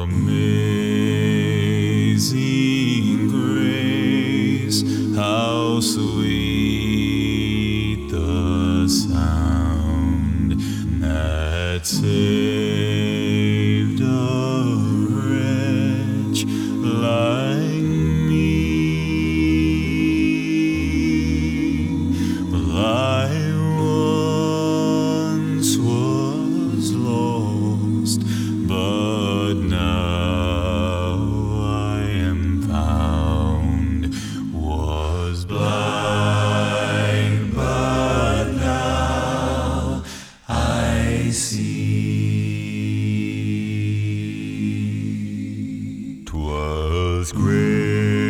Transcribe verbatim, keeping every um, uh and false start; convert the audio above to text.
Amazing grace, how sweet the sound that saved a wretch like me. Well, I once was lost, but now I am found. Was blind, but now I see. 'Twas grace